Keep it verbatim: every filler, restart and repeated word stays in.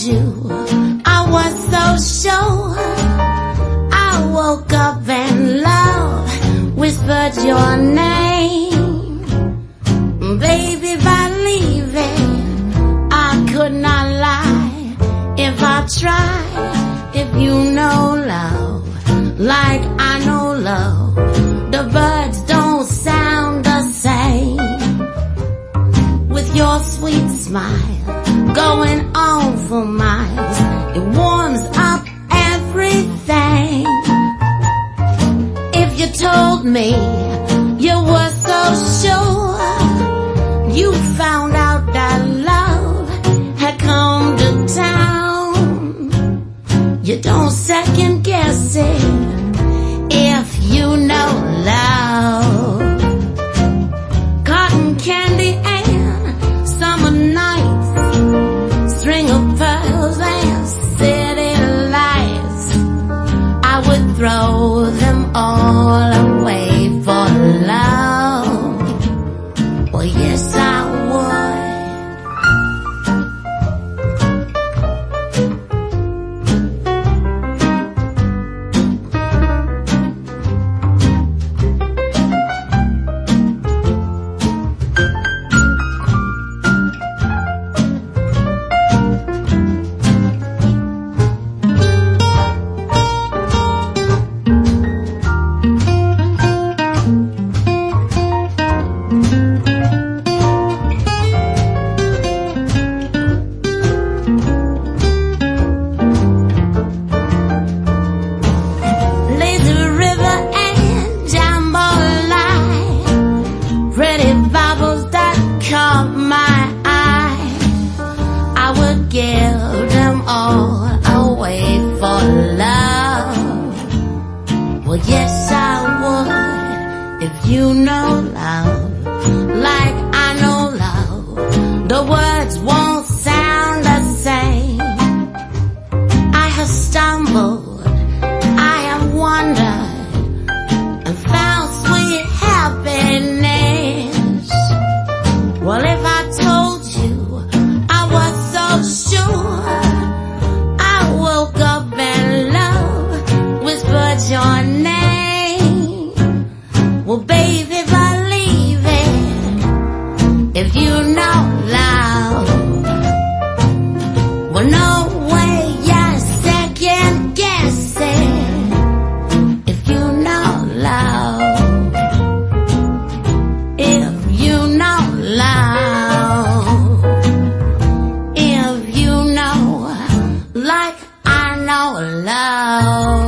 you I was so sure, I woke up and love whispered your name. Baby, by leaving, I could not lie. If I tried, if you know love like I know love, the birds don't sound the same. With your sweet smile going on for miles, it warms up everything. If you told me you were so sure, you found out that love had come to town. You don't second guess it if you know love. Cotton candy and summer nights, string of pearls and city lights, I would throw them all away for love. Well, yes, I would. Give them all away for love. Well, yes, I would. If you know love like I know love, the words won't sound the same. I have stumbled, I have wandered, and found sweet happiness. Well, if I told you I was so sure, I woke up and love whispered your name. Well, baby, believe it if you know love. Well, no way you're second guessing if you know love. If you know love, like I know love.